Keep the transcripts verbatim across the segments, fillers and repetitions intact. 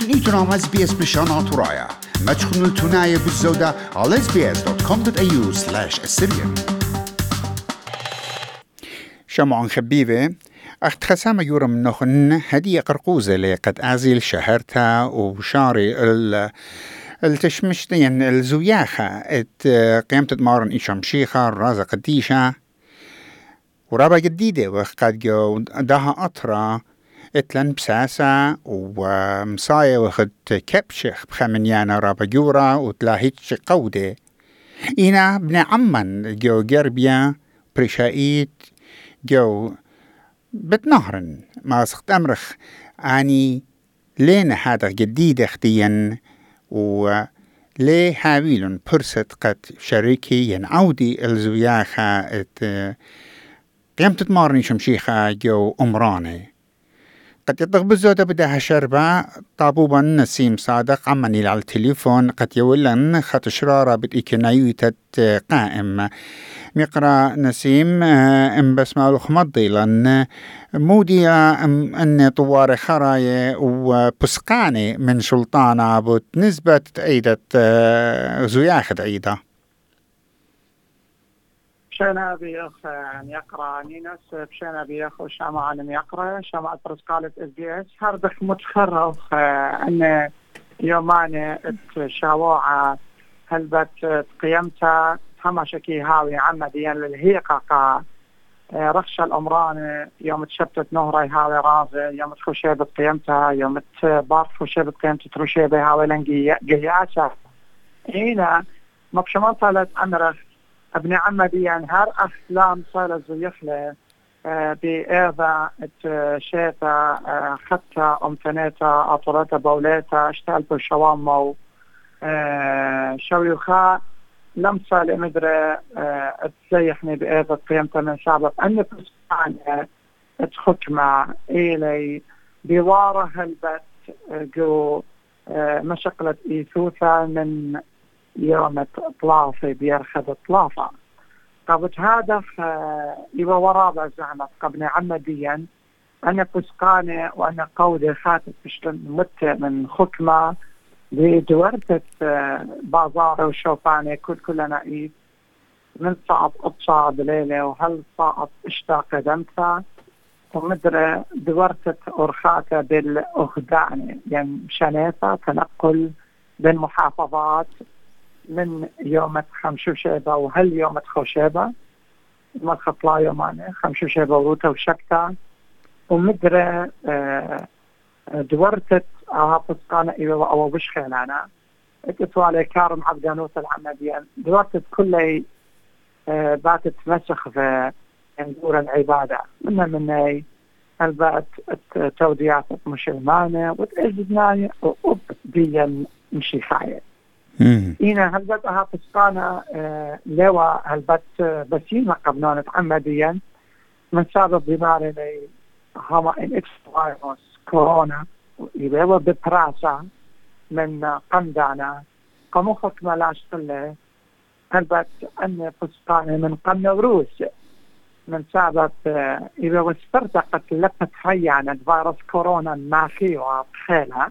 إيتنا اس بي اس بشانات ورايا ما تخنوا التناية بالزودة على اس بي اس دوت كوم دوت اي يو سلاش السريان. شمعون خبيبة أخت خسامة يورا من نخن هدية قرقوزة لقد أزيل شهرتها وشاري التشمشتين الزوياخة ات قيمة تمارن إيشام شيخة رازة قديشة ورابا جديدة وقد جو داها أطرة اتلن بساسة ومصايا وخد كبشخ بخمنيانا رابا جورا وتلاهيتش قودة إنا بن عمان جو جربيا برشايت جو بتنهرن ما سخت أمرخ أني لين هذا جديد اختيان وليه حاويلن برست قد شريكي ينعودي الزوياخة ات قيمة تمارني شمشيخة جو أمراني قد يطغب الزودة بدها شربة طابوبا نسيم صادق عمني على التليفون قد يولن خط شرارة بتإيكنايوتة قائم مقرأ نسيم ام بسمة الخمضي لأن مودي أن طوار خراية وبسقاني من سلطانة بنسبة عيدة زياخد عيدة بشينا بيخ يقرأ نينس بشينا بيخ وشامع عالم يقرأ شامع البرسقالة اس بي اس هردخ متخرف أن يومان شاوعة هلبت قيمتها هما شكي هاوي عمديا للهيقة رخش الأمران يوم تشبتت نهري هاوي رازة يوم تخشيبة قيمتها يوم تبارت خشيبة قيمتها ترشيبة هاوي لنجي قياسة هنا مبشمان طالت أمرخ ابن عمديا هر أسلام صالة زيخلة بإيضا شيتا خطة أمتنيتا أطولتا بوليتا اشتغل بالشوامو شويخا لم صال مدري تزيحني بإيضا قيمتا من سابق أن تسعني تخكمة إلي بواره هلبت جو مشقلة إيثوثا من يوم طلافي بيرخد طلافة قبل هذا يبقى ورابع زعمت قبل عمديا أنا بسقاني وأنا قودي خاتت مت من خكمة بدورتة بازار وشوفاني كل كلنا إيد من صعب أبصع بليلة وهل صعب اشتاق دمتها ومدري دورتة أرخاتة بالأخداني يعني شنيفة تنقل بين محافظات من يوم خمشوشيبة وهل يوم خوشيبة ما خطلا يوماني خمشوشيبة وروتا وشكتا ومدري دورتت أها بسقانة إيوه أو بش خيلانا اتوالي كارم عبدانوت العمدية دورتت كلي باتت مسخ في نقول العبادة من مني البات توديات مشلمانة وتأجدناي وأبديا مشي خاية إنا هلبت أها بسقانة لوا هلبت بسيمة قبنانة عمديا من سابق بماري لي هما إن إكس فايروس كورونا يبقى ببراسة من قندانا قموخك ملاش قلة هلبت أن بسقانة من قم نوروس من سابق يبقى واسترتقت لبت خيانة فيروس كورونا الماخي وبخيلها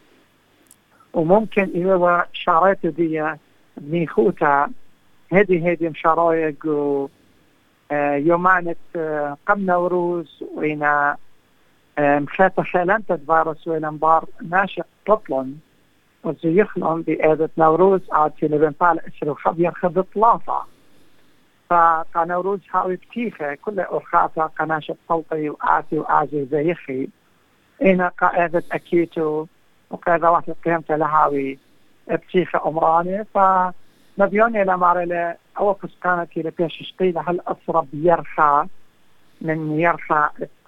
وممكن إذا شاريت دي بنيخوتا هدي هدي مشارايق و يومانت قم نوروز وإنا مخاطة خيلانت فيروس وإنا مبار ناشق تطلن وزي يخلون بإيدة نوروز عادتي لبن طالع إسرو خبير خد طلافة فقنوروز هاوي بتيخة كل أرخاطة قناشة طلطي وآتي وآزي زي يخي إنا قائدة أكيتو وقاعدة واحدة قيمتها لهاوي بتيخة أمراني فنبيوني لمارلة أول فسكانتي لبيش شقيلة هل أصرب يرخى من يرخى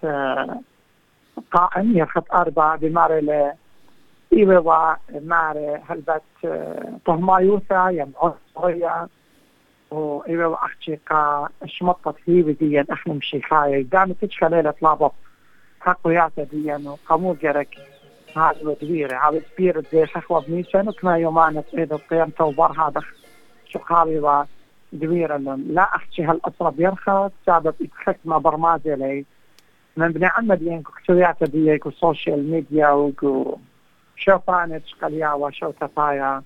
قائم يرخى أربعة بمارلة إيوة ماري هلبت طهمايوثا يمعون صغيرة وإيوة أختي قا شمطت هي بديا إحنا مشي خاية دامي تشكى ليلة لابط حقوياتها ديا وقامو جرك هذا كبير هذا كبير زي خخوة بنيسان وكما يومانا إذا قيام توبر هذا شقابي وكبير لا أحكي هالأسرة بيرخى سابق إتخكمة برمازة لي من بني عمد يعني كتوياتها ديك والسوشيال ميديا وكو شو فانت قليا وشو تفايا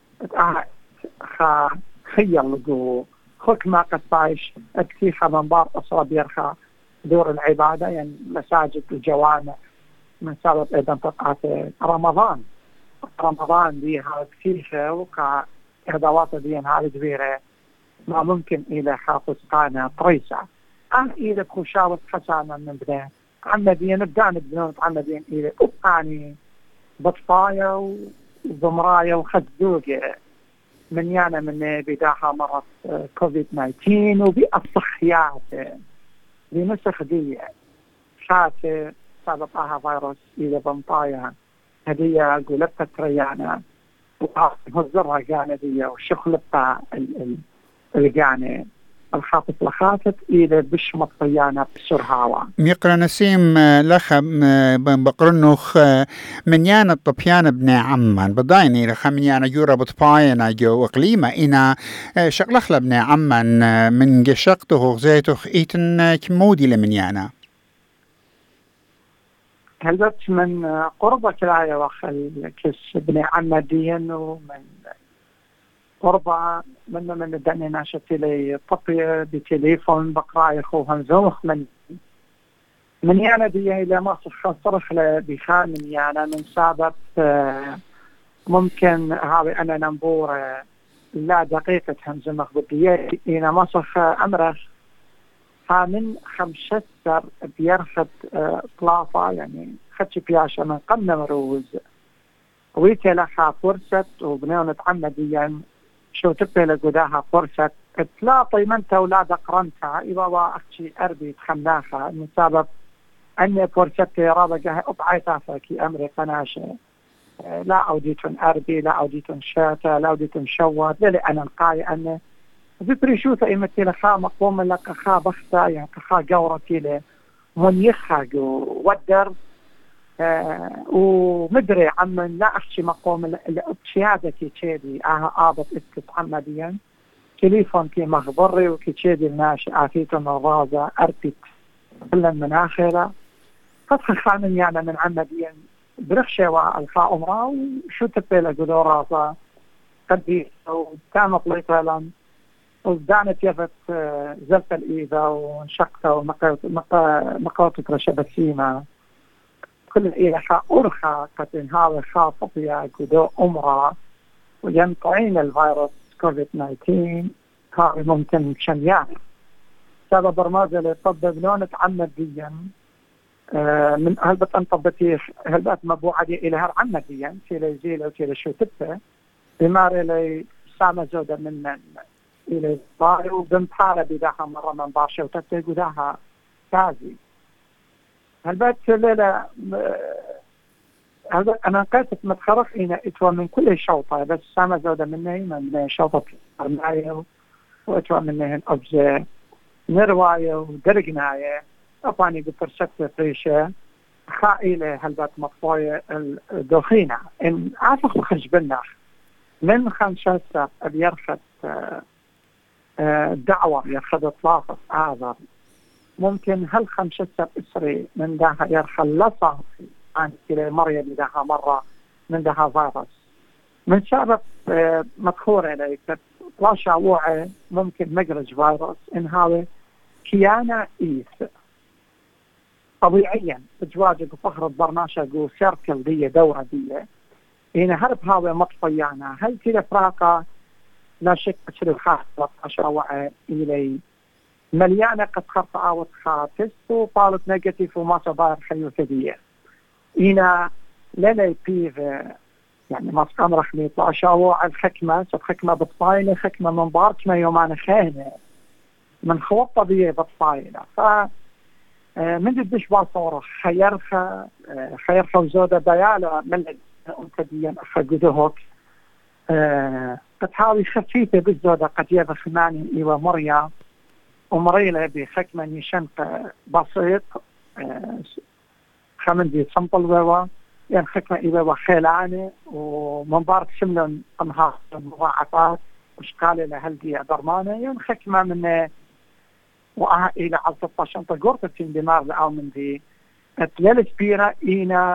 خا خيال جو خك ما قصايش اكتيخا من بار أصاب يرخى دور العبادة يعني مساجد الجوامع من سبب ايضا فقط رمضان رمضان دي هذا كتيخة وكا إهداوات دي هذه كبيرة ما ممكن إلى حافظ قانا طريسة أه إلى بخشاوة حسانا من بدا عمدين بدأ نبدأ عمدين إلى أبقاني بطفايا وضمرايا وخدوقة من يانا من بداها مرض كوفيد تسعة عشر وبأصخيات بنسخ دي شاتة سببها فيروس إلى بنطايا هدية قلبت تريانا وهزرها قانا دي وشخلبتها القانة الخاطف لخاطف إلى بش مطيانا بسرهاوة ميقرا نسيم لخ بقرنوخ من يانا الطبيان ابن عمان بضايني لخ من يانا جورا بطباينا جو اقليمة إنا شغلخ لابن عمان من جشقته زيته إيتن كمودي لمن يانا هلبت من قربك لا يوخل كس ابن عمدين ومن قربة من من الدنيا ناشط لي طبي بتليفون بقرأ يخوهم زوخ من من يانا دي إلى مصر خصرخ بخان من يانا من سبب ممكن هاوي أنا ننبور لا دقيقة همزمخ بدي إلى مصر أمرخ ها من خمسة بيرخد طلافة يعني خدش بياشة من قمنا مروز ويتلخا فرصة وبنيون تعمديا شو تبقى لقداها فرصة تلاطي من أولاد قرنتها إذا أختي أربي تخمناها من سبب أني فرصة رابقها أبعيتها كي أمري قناشة لا أوديتون أربي لا أوديتون شاتا لا أوديتون شوات للي أنا نقاي أني ببريشوثة إمتي لخا مقوم لك خا بختا يعني خا قورة كيلة منيخها ودر آه ومدري عمن لا أحشي مقوم الابتشيادة كي تشيدي آها آبط إسكت عمديا تليفون كي مخبري وكي تشيدي الناشي آفيتون الرازة أربيت كلا من آخرة فتخ خامن يعني من عمديا برخشة والخاء أمرا وشو تبيل قدو رازة قديس وكانت ليطالا وزدانت يفت زلت الإيذا وانشقت ومقاطة رشبة سيما كل إيحاء أرخى قد انهار خاطبية قدو أمرا وينطعين الفيروس كوفيد تسعة عشر هاي ممكن شنيان سبب برمازة لطبب لونة عمديا آه من هلبت أنطبتي هلبت مبوعة إلى هر عمديا تيلي زيلة وتيلي شو تبه بماري لي سامة زودة من من إلى الضاري وبمحارة بداها مرة من باشا وتبتي قداها كازي هلبت ليلة هلبت أنا قيتت متخرف إنا إتوى من كل شوطة بس سامة زودة مني من شوطة أرماية وإتوى مني أبزة نرواية ودرقناية أفاني بفرشة فريشة خائلة هلبت مطفوية الدخينة إن عافق خرج بالنخ من خمسة بيرخد دعوة يرخد اطلاق آذر ممكن هل خمسة إسري من داها يرخلصها عن كلا مريم داها مرة من داها فيروس من سبب مدخورة إليك طلاشا وعي ممكن مجرج فيروس إن هذا كيانا إيث طبيعيا بجواجه بفخر البرناشة جو سيركل دي دورة دي هنا هرب هذا مطفيانا هل كده فراقة لا شك بشر خاصة أشروع إلي مليانة قد خرط آوت خاتس وطالت نيجاتيف وما صبار حيو كبير هنا للي بيف يعني ما سكام رحمي أشروع الحكمة سب حكمة بطفايلة حكمة من بارتما يومان خانة من خوطة دي بطفايلة ف من جدش باصورة خيرخة خيرخة وزودة بيالة من أنتديا أخذوهوك أه قد هاوي خفيفة بالزودة قد يبخ ماني إيوة مريا ومريلة بحكمة يشنق بسيط أه خمن دي سمبل ويوا يعني حكمة إيوة خيلانة ومن بارك شملن أنها مضاعفات وشقالة لهل دي درمانة يعني حكمة من وأها إلى عزة شنطة قرطة دماغ لأو من دي تلال سبيرة إينا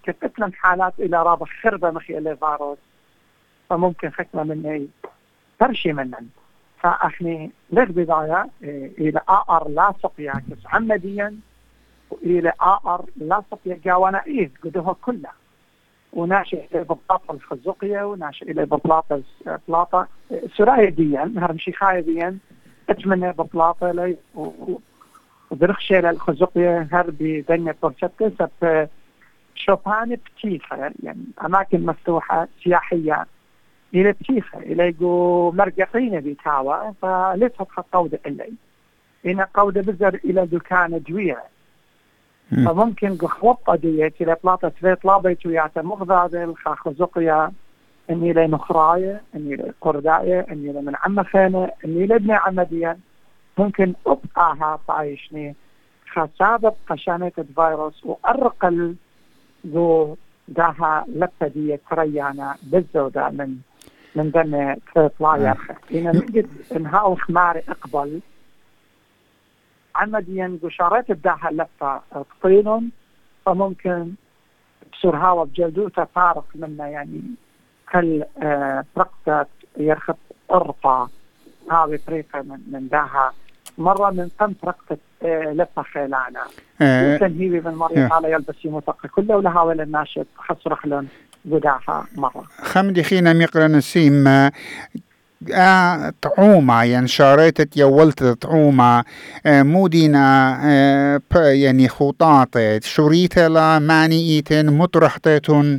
كتبت حالات إلى رابع خربة مخي إلى فيروس فممكن ختمة مني ترشي منن فأخني لغ بداية إلى آر لا سقيا كس عمديا وإلى آر لا سقيا جاوانا إيه قدوها كلها وناشئ إلى بطاطا الخزقية وناشئ إلى بطاطا بلاطة سرايا ديا هرمشي خايبيا أتمنى بطلاطة لي وبرخشة للخزقية هربي دنيا بورشتة سب شوبان بتيخة يعني أماكن مفتوحة سياحية إلى بتيخة إلى جو مرققين بيتاوى فلتها قودة إلي إن قودة بزر إلى دكان جويرة فممكن خوطة ديت إلى بلاطة سفيت لابيت وياتا مغضاضة الخزقية إني إلى نخراية إني إلى قرداية إني إلى من عم خانة إني إلى ابن عمديا ممكن أبقاها طايشني خسابة قشانة الفيروس وأرقل ذو داها لبدية تريانا بالزودة من من ذن تطلع يرخي إن نجد إنها الخمار إقبل عمديا قشارات الداها لبة تطيلهم فممكن بسرها وبجلدوته فارق منا يعني كل فرقة يرخب أرطة هذه طريقة من, من داها مرة من قم فرقة لفة خيلانا يمكن هي من مريض على يلبس يموثق كله ولها ولا الناشط خسرح لهم بداها مرة خمدي خينا ميقرا نسيم آه طعومة يعني شاريتت يولت طعومة آه مودينا آه يعني خطاطة شريتة لا ماني ايتن مطرحتتن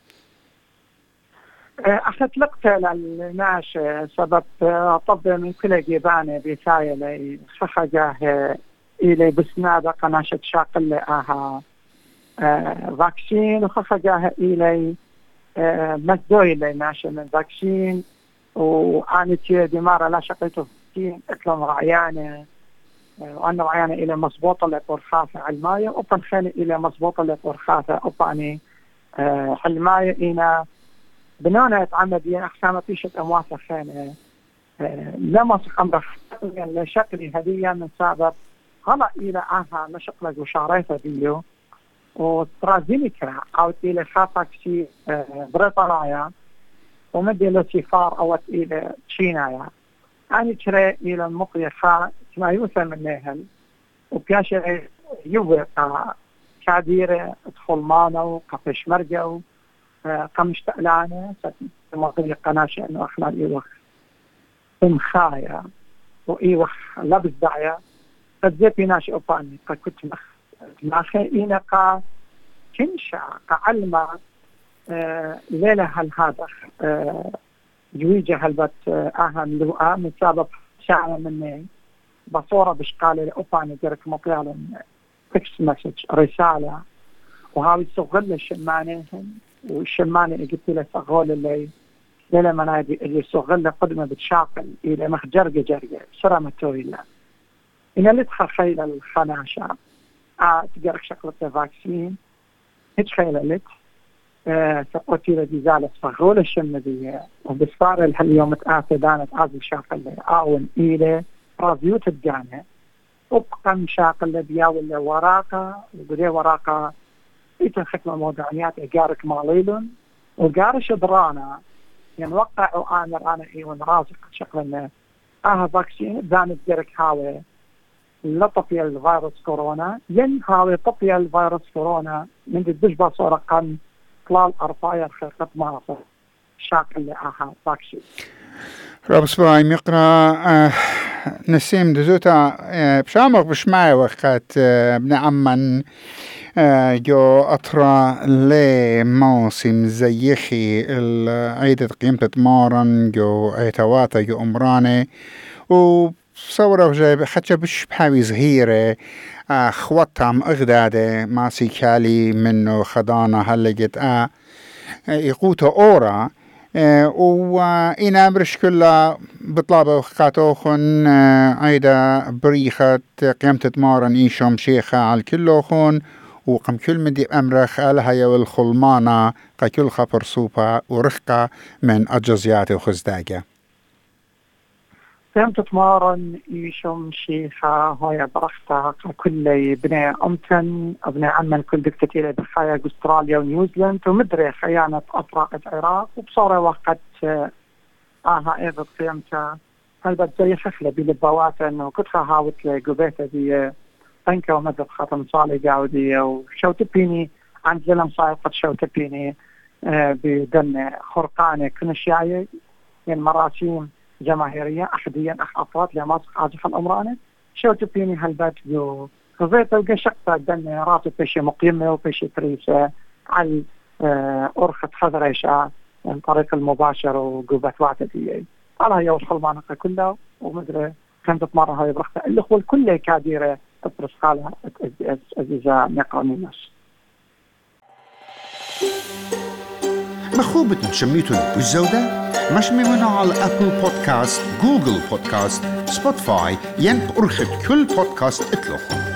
أخذت لقطة للناش سبب طب من كل جيبانة بيسايا لي خخجاه إلي بسنادة قناشة شاقل لها آه فاكسين وخخجاه إلي آه مزدوي لي ناشا من فاكسين وأنا تي دمارة لا شقيته فاكسين أكلم رعيانة آه وأنا رعيانة إلي مصبوطة لبورخافة على الماية وطن خاني إلي مصبوطة لبورخافة وطاني آه على الماية إنا بنانا يتعمد أحسامة فيشة أموات خانة آه لما سقم يعني لشكلي هدية من سابق هلا إلى آها مشقلة وشعريفة بيو وترازينيكا أو إلى خاطك شي آه بريطانيا ومدي له سفار أو إلى تشينايا أنا ترى إلى المطيخة ما يوثى منهن وبياشة يوثى كاديرة ادخل مانو قفش مرجو آه قمش تقلانة ستمطيق قناشة إنه أخنا إيوخ امخايا وإيوخ لبس دعيا قد زي ناشي أباني قد كنت مخ ماخي إينا قا كنشا قعلمة آه ليلة هالهذا آه جويجة هالبت آه آهن لوآ من سابق شعر مني بصورة بشقالي لأباني جرك مطيالا تكس مسج رسالة وهاوي سغل الشمانيهم والشماني قلت له سغول اللي ليلة منادي اللي سغل قدمة بتشاقل إلى مخجرقة جرقة سرمة تويلة إن اللي تخيل الخناشة آه تقرأ شكلة فاكسين هيك خيل لك آه سقوتي لدي زالت فغول الشمدية وبصفار اليوم تآتي دانت آزي شاقل آون إيلة رازيوت الجانة وبقى مشاقل بياول وراقة وبدي وراقة إيتن خكمة موضوعيات إقارك ماليلون وقارش درانا يعني وقع وآمر أنا إيوان رازق شكلنا آها فاكسين دانت جرك هاوي لطفي الفيروس كورونا ين هاوي طفي الفيروس كورونا من الدجبة صورة قم طلال أرفايا خيرت مارسة شاكل لآها فاكسين رب سباي مقرأ آه نسيم دزوتا آه بشامق بشماي وقت آه ابن عمان آه جو أطرى لي موسم زيخي العيدة قيمة مارن جو عيتواتا جو أمراني و صورة جايب حتى بش بحاوي صغيرة آه خوطم اغدادة ماسي كالي منه خضانة هلقت آه يقوتو أورا آه وإنا برش كلها بطلابة وخاتوخن آه عيدا بريخة قيمة مارن إيشوم شيخة على كلوخن وقم كل مدي أمرخ ألها والخلمانة قا خبر صوبة ورخقة من أجزيات وخزداقة كم تتمارن يشم شيخة هاي برختها كل بناء أمتن أبناء عمن كل دكتاتيرة بخايا أستراليا ونيوزيلند ومدري خيانة أطراق العراق وبصورة وقت آها إيضا قيمتها هل بتزي خفلة بلبوات أنه كنت هاوت لقبيتة دي طنكة ومدر خاتم صالي قاودية وشو تبيني عند للم صاير قد شو تبيني بدن خرقانة كنشياية يعني مراسيم جماهيرية أحديا أخ أفراد لماسك عاجح الأمرانة شو تبيني هالبات جو خذيت القى شقة دن راتب بشي مقيمة وبشي تريسة على أرخة خضريشة من طريق المباشر وقوبة وعتدية على هي وصل المناطق كلها ومدري كانت تمر هاي برختها الأخوة الكل كاديرة تدرس خالها أزيزة مقامي ناس مخوبة شميتون بالزودة مش ممنوع على أبل بودكاست جوجل بودكاست سبوتيفاي ين أرخد كل بودكاست اطلق